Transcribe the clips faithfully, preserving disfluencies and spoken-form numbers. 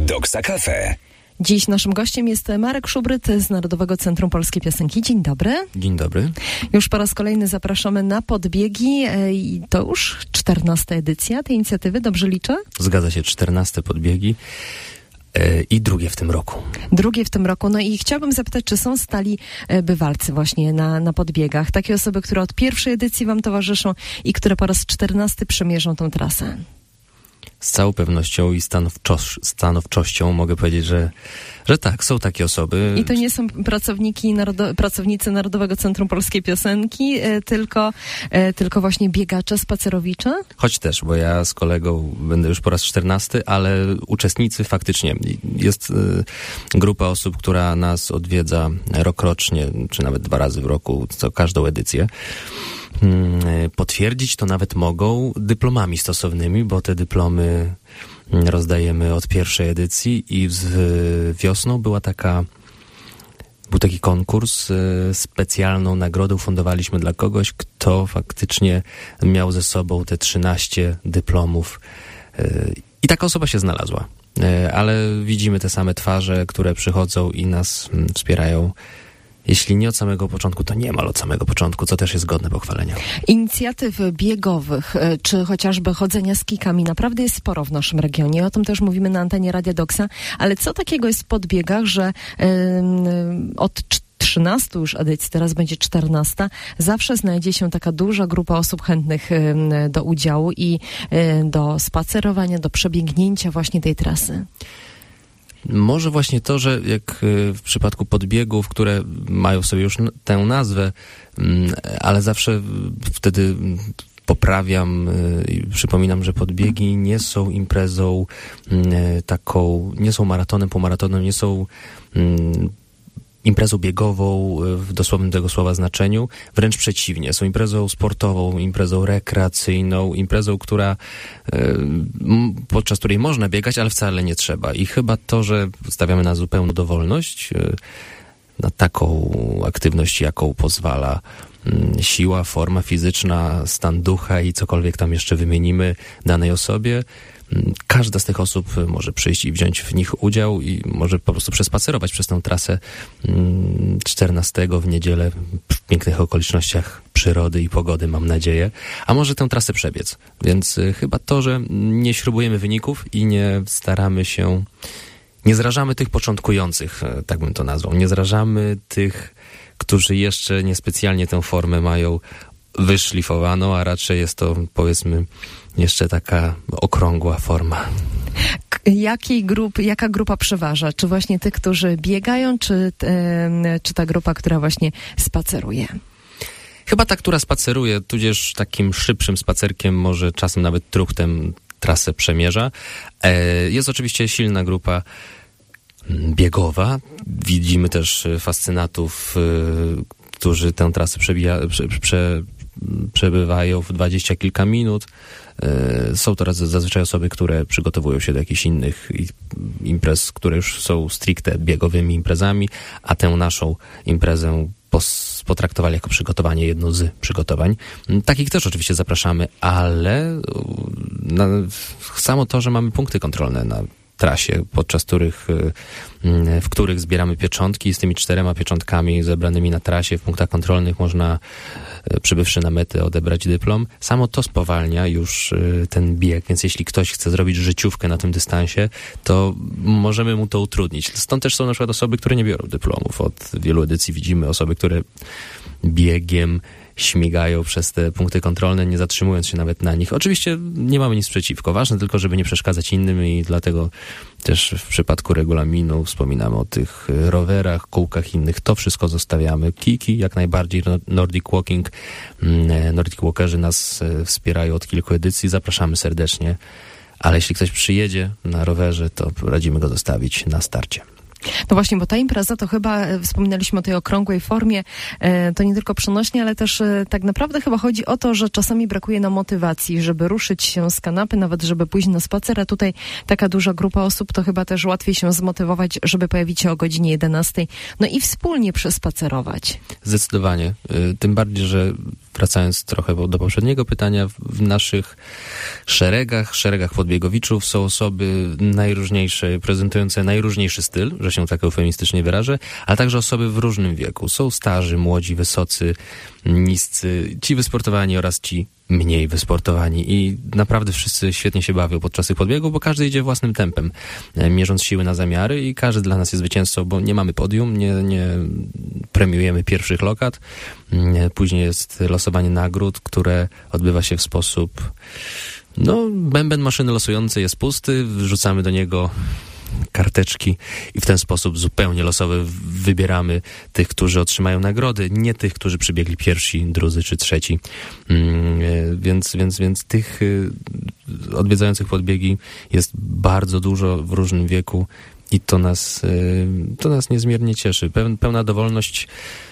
Doksa Cafe. Dziś naszym gościem jest Marek Szubryt z Narodowego Centrum Polskiej Piosenki. Dzień dobry. Dzień dobry. Już po raz kolejny zapraszamy na podbiegi i to już czternasta edycja tej inicjatywy, dobrze liczę? Zgadza się, czternaste podbiegi yy, i drugie w tym roku. Drugie w tym roku. No i chciałabym zapytać, czy są stali bywalcy właśnie na, na podbiegach? Takie osoby, które od pierwszej edycji wam towarzyszą i które po raz czternasty przemierzą tą trasę. Z całą pewnością i stanowczo- stanowczością mogę powiedzieć, że, że tak, są takie osoby. I to nie są pracowniki narodo- pracownicy Narodowego Centrum Polskiej Piosenki, e, tylko, e, tylko właśnie biegacze, spacerowicze? Choć też, bo ja z kolegą będę już po raz czternasty, ale uczestnicy faktycznie. Jest y, grupa osób, która nas odwiedza rokrocznie, czy nawet dwa razy w roku, co każdą edycję. Potwierdzić to nawet mogą dyplomami stosownymi, bo te dyplomy rozdajemy od pierwszej edycji i z wiosną była taka, był taki konkurs, specjalną nagrodę ufundowaliśmy dla kogoś, kto faktycznie miał ze sobą te trzynaście dyplomów i taka osoba się znalazła. Ale widzimy te same twarze, które przychodzą i nas wspierają. Jeśli nie od samego początku, to niemal od samego początku, co też jest godne pochwalenia. Inicjatyw biegowych, czy chociażby chodzenia z kikami, naprawdę jest sporo w naszym regionie. O tym też mówimy na antenie Radia Doksa. Ale co takiego jest w podbiegach, że yy, od trzynastu już edycji, teraz będzie czternasta, zawsze znajdzie się taka duża grupa osób chętnych yy, do udziału i yy, do spacerowania, do przebiegnięcia właśnie tej trasy? Może właśnie to, że jak w przypadku podbiegów, które mają sobie już tę nazwę, ale zawsze wtedy poprawiam i przypominam, że podbiegi nie są imprezą taką, nie są maratonem, półmaratonem, nie są imprezą biegową w dosłownym tego słowa znaczeniu, wręcz przeciwnie. Są imprezą sportową, imprezą rekreacyjną, imprezą, która podczas której można biegać, ale wcale nie trzeba. I chyba to, że stawiamy na zupełną dowolność, na taką aktywność, jaką pozwala siła, forma fizyczna, stan ducha i cokolwiek tam jeszcze wymienimy danej osobie, każda z tych osób może przyjść i wziąć w nich udział i może po prostu przespacerować przez tę trasę czternastego w niedzielę w pięknych okolicznościach przyrody i pogody, mam nadzieję, a może tę trasę przebiec. Więc chyba to, że nie śrubujemy wyników i nie staramy się, nie zrażamy tych początkujących, tak bym to nazwał, nie zrażamy tych, którzy jeszcze niespecjalnie tę formę mają wyszlifowaną, a raczej jest to, powiedzmy, jeszcze taka okrągła forma. Jakiej grup, jaka grupa przeważa? Czy właśnie tych, którzy biegają, czy, e, czy ta grupa, która właśnie spaceruje? Chyba ta, która spaceruje, tudzież takim szybszym spacerkiem, może czasem nawet truchtem trasę przemierza. E, jest oczywiście silna grupa biegowa. Widzimy też fascynatów, y, którzy tę trasę przebija, prze, prze, przebywają w dwadzieścia kilka minut. Są to zazwyczaj osoby, które przygotowują się do jakichś innych imprez, które już są stricte biegowymi imprezami, a tę naszą imprezę pos- potraktowali jako przygotowanie, jedno z przygotowań. Takich też oczywiście zapraszamy, ale na, samo to, że mamy punkty kontrolne na trasie, podczas których, w których zbieramy pieczątki. Z tymi czterema pieczątkami zebranymi na trasie w punktach kontrolnych można, przybywszy na metę, odebrać dyplom. Samo to spowalnia już ten bieg, więc jeśli ktoś chce zrobić życiówkę na tym dystansie, to możemy mu to utrudnić. Stąd też są na przykład osoby, które nie biorą dyplomów. Od wielu edycji widzimy osoby, które biegiem śmigają przez te punkty kontrolne, nie zatrzymując się nawet na nich. Oczywiście nie mamy nic przeciwko. Ważne tylko, żeby nie przeszkadzać innym i dlatego też w przypadku regulaminu wspominamy o tych rowerach, kółkach innych. To wszystko zostawiamy. Kiki jak najbardziej, Nordic Walking. Nordic Walkerzy nas wspierają od kilku edycji. Zapraszamy serdecznie. Ale jeśli ktoś przyjedzie na rowerze, to radzimy go zostawić na starcie. No właśnie, bo ta impreza to chyba, e, wspominaliśmy o tej okrągłej formie, e, to nie tylko przenośnie, ale też e, tak naprawdę chyba chodzi o to, że czasami brakuje nam motywacji, żeby ruszyć się z kanapy, nawet żeby pójść na spacer, a tutaj taka duża grupa osób, to chyba też łatwiej się zmotywować, żeby pojawić się o godzinie jedenastej, no i wspólnie przespacerować. Zdecydowanie. Tym bardziej, że wracając trochę do poprzedniego pytania, w naszych szeregach, szeregach podbiegowiczów są osoby najróżniejsze, prezentujące najróżniejszy styl, że się tak eufemistycznie wyrażę, ale także osoby w różnym wieku. Są starzy, młodzi, wysocy, niscy, ci wysportowani oraz ci mniej wysportowani i naprawdę wszyscy świetnie się bawią podczas tych podbiegów, bo każdy idzie własnym tempem, mierząc siły na zamiary i każdy dla nas jest zwycięzcą, bo nie mamy podium, nie, nie premiujemy pierwszych lokat. Później jest losowanie nagród, które odbywa się w sposób, no, bęben maszyny losującej jest pusty, wrzucamy do niego karteczki i w ten sposób zupełnie losowy wybieramy tych, którzy otrzymają nagrody, nie tych, którzy przybiegli pierwsi, drudzy czy trzeci. Więc, więc, więc tych odwiedzających podbiegi jest bardzo dużo w różnym wieku i to nas, to nas niezmiernie cieszy. Pełna dowolność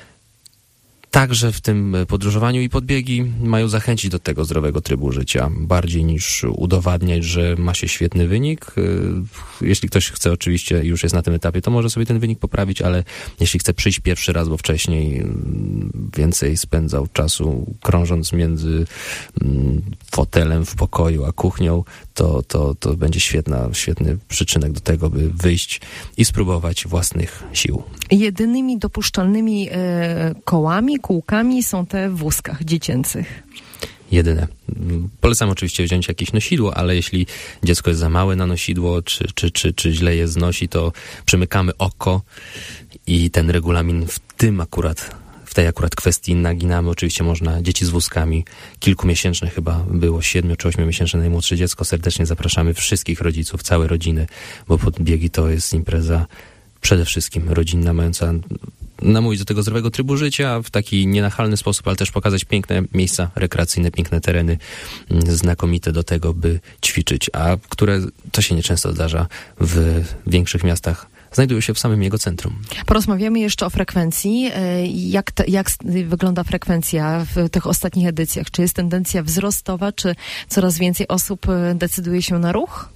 także w tym podróżowaniu i podbiegi mają zachęcić do tego zdrowego trybu życia, bardziej niż udowadniać, że ma się świetny wynik. Jeśli ktoś chce, oczywiście już jest na tym etapie, to może sobie ten wynik poprawić, ale jeśli chce przyjść pierwszy raz, bo wcześniej więcej spędzał czasu krążąc między fotelem w pokoju a kuchnią, to, to, to będzie świetna, świetny przyczynek do tego, by wyjść i spróbować własnych sił. Jedynymi dopuszczalnymi e, kołami, kółkami są te w wózkach dziecięcych. Jedyne. Polecam oczywiście wziąć jakieś nosidło, ale jeśli dziecko jest za małe na nosidło, czy, czy, czy, czy źle je znosi, to przymykamy oko i ten regulamin w tym akurat, w tej akurat kwestii naginamy. Oczywiście można dzieci z wózkami, kilkumiesięczne chyba było, siedmiu czy ośmiomiesięczne najmłodsze dziecko. Serdecznie zapraszamy wszystkich rodziców, całe rodziny, bo podbiegi to jest impreza przede wszystkim rodzinna, mająca namówić do tego zdrowego trybu życia w taki nienachalny sposób, ale też pokazać piękne miejsca rekreacyjne, piękne tereny, znakomite do tego, by ćwiczyć, a które, to się nieczęsto zdarza w większych miastach, znajdują się w samym jego centrum. Porozmawiamy jeszcze o frekwencji. Jak, te, jak wygląda frekwencja w tych ostatnich edycjach? Czy jest tendencja wzrostowa, czy coraz więcej osób decyduje się na ruch?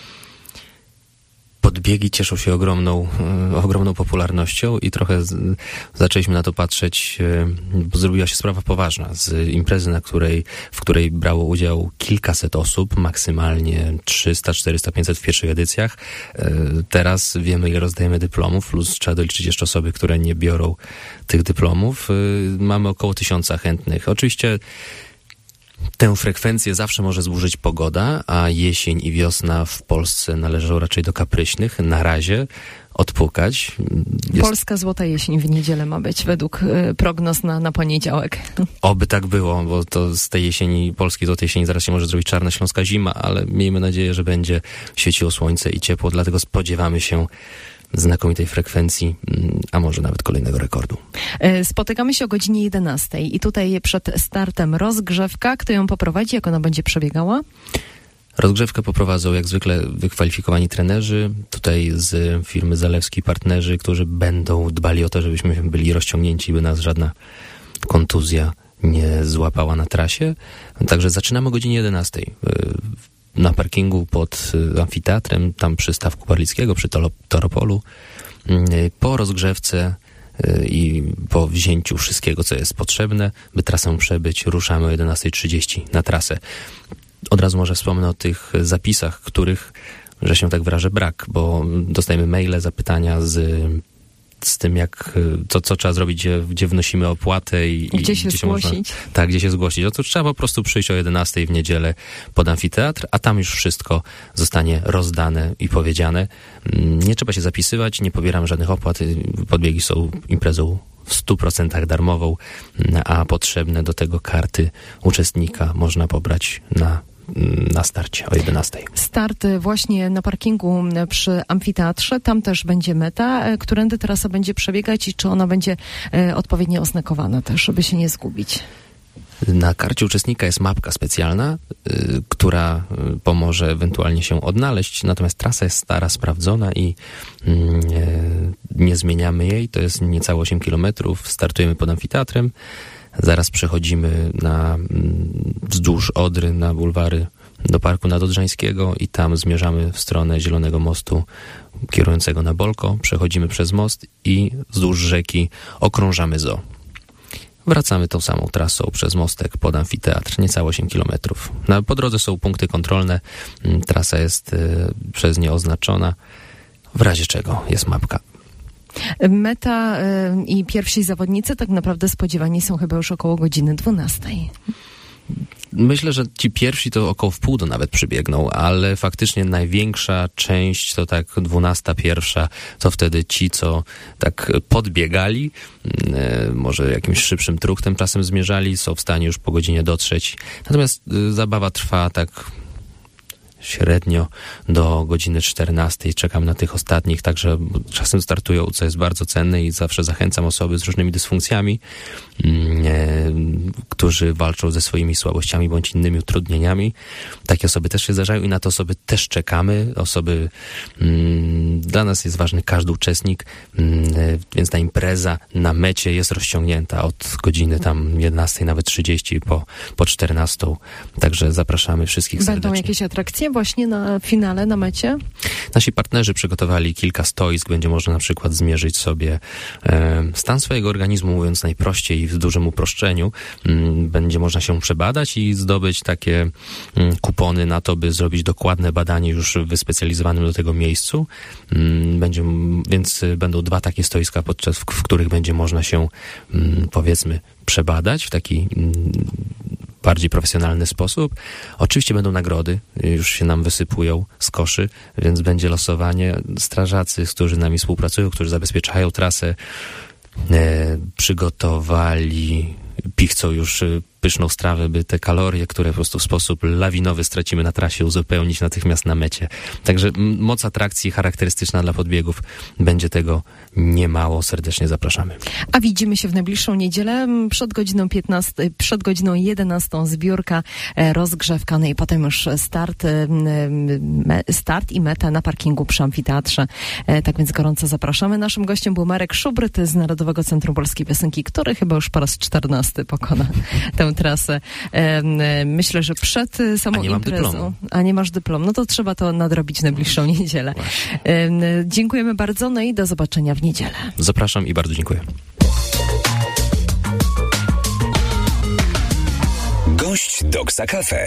Podbiegi cieszą się ogromną, ogromną popularnością i trochę z, zaczęliśmy na to patrzeć, bo zrobiła się sprawa poważna. Z imprezy, na której, w której brało udział kilkaset osób, maksymalnie trzysta, czterysta, pięćset w pierwszych edycjach. Teraz wiemy, ile rozdajemy dyplomów, plus trzeba doliczyć jeszcze osoby, które nie biorą tych dyplomów. Mamy około tysiąca chętnych. Oczywiście tę frekwencję zawsze może zburzyć pogoda, a jesień i wiosna w Polsce należą raczej do kapryśnych. Na razie odpukać. Jest... Polska złota jesień w niedzielę ma być według y, prognoz na, na poniedziałek. Oby tak było, bo to z tej jesieni, polskiej złotej jesieni zaraz się może zrobić czarna śląska zima, ale miejmy nadzieję, że będzie świeciło słońce i ciepło, dlatego spodziewamy się znakomitej frekwencji, a może nawet kolejnego rekordu. Spotykamy się o godzinie jedenastej i tutaj przed startem rozgrzewka. Kto ją poprowadzi? Jak ona będzie przebiegała? Rozgrzewkę poprowadzą jak zwykle wykwalifikowani trenerzy, tutaj z firmy Zalewski partnerzy, którzy będą dbali o to, żebyśmy byli rozciągnięci, by nas żadna kontuzja nie złapała na trasie. Także zaczynamy o godzinie jedenastej. Na parkingu pod amfiteatrem, tam przy Stawku Barlickiego, przy Toropolu. Po rozgrzewce i po wzięciu wszystkiego, co jest potrzebne, by trasę przebyć, ruszamy o jedenasta trzydzieści na trasę. Od razu może wspomnę o tych zapisach, których, że się tak wyrażę, brak, bo dostajemy maile, zapytania z, z tym, jak, to, co trzeba zrobić, gdzie, gdzie wnosimy opłatę i gdzie się gdzie zgłosić. Można, tak, gdzie się zgłosić. Otóż trzeba po prostu przyjść o jedenastej w niedzielę pod amfiteatr, a tam już wszystko zostanie rozdane i powiedziane. Nie trzeba się zapisywać, nie pobieram żadnych opłat. Podbiegi są imprezą w stu procentach darmową, a potrzebne do tego karty uczestnika można pobrać na na starcie o jedenastej. Start właśnie na parkingu przy amfiteatrze, tam też będzie meta. Którędy trasa będzie przebiegać i czy ona będzie odpowiednio oznakowana też, żeby się nie zgubić? Na karcie uczestnika jest mapka specjalna, y, która pomoże ewentualnie się odnaleźć, natomiast trasa jest stara, sprawdzona i y, nie zmieniamy jej. To jest niecałe osiem kilometrów. Startujemy pod amfiteatrem. Zaraz przechodzimy na, wzdłuż Odry, na bulwary do Parku Nadodrzańskiego i tam zmierzamy w stronę Zielonego Mostu kierującego na Bolko. Przechodzimy przez most i wzdłuż rzeki okrążamy zoo. wracamy tą samą trasą przez mostek pod amfiteatr, niecałe osiem kilometrów. Na, po drodze są punkty kontrolne, trasa jest y, przez nie oznaczona, w razie czego jest mapka. Meta y, i pierwsi zawodnicy tak naprawdę spodziewani są chyba już około godziny dwunastej. Myślę, że ci pierwsi to około wpół do nawet przybiegną, ale faktycznie największa część to tak dwunasta, pierwsza, to wtedy ci, co tak podbiegali, e, może jakimś szybszym truchtem czasem zmierzali, są w stanie już po godzinie dotrzeć. Natomiast e, zabawa trwa tak średnio do godziny czternastej. Czekam na tych ostatnich, także czasem startują, co jest bardzo cenne i zawsze zachęcam osoby z różnymi dysfunkcjami, e, którzy walczą ze swoimi słabościami bądź innymi utrudnieniami. Takie osoby też się zdarzają i na te osoby też czekamy. Osoby, mm, dla nas jest ważny każdy uczestnik, mm, więc ta impreza na mecie jest rozciągnięta od godziny tam jedenastej, nawet trzydzieści po, po czternastą. Także zapraszamy wszystkich serdecznie. Będą jakieś atrakcje właśnie na finale, na mecie? Nasi partnerzy przygotowali kilka stoisk, będzie można na przykład zmierzyć sobie e, stan swojego organizmu, mówiąc najprościej i w dużym uproszczeniu. M, będzie można się przebadać i zdobyć takie m, kupony na to, by zrobić dokładne badanie już w wyspecjalizowanym do tego miejscu. M, będzie, więc będą dwa takie stoiska, podczas w, w których będzie można się m, powiedzmy przebadać w taki m, bardziej profesjonalny sposób. Oczywiście będą nagrody, już się nam wysypują z koszy, więc będzie losowanie. Strażacy, którzy z nami współpracują, którzy zabezpieczają trasę, e, przygotowali, pichcą już pyszną strawę, by te kalorie, które po prostu w sposób lawinowy stracimy na trasie, uzupełnić natychmiast na mecie. Także moc atrakcji charakterystyczna dla podbiegów, będzie tego niemało. Serdecznie zapraszamy. A widzimy się w najbliższą niedzielę przed godziną piętnastą, przed godziną jedenastą zbiórka, rozgrzewka, no i potem już start, start i meta na parkingu przy amfiteatrze. Tak więc gorąco zapraszamy. Naszym gościem był Marek Szubryt z Narodowego Centrum Polskiej Piosenki, który chyba już po raz czternasty pokona tę trasę. Myślę, że przed samą A nie mam imprezą. dyplomu. A nie masz dyplomu. No to trzeba to nadrobić w najbliższą niedzielę. Właśnie. Dziękujemy bardzo, no i do zobaczenia w niedzielę. Zapraszam i bardzo dziękuję. Gość Doksa Cafe.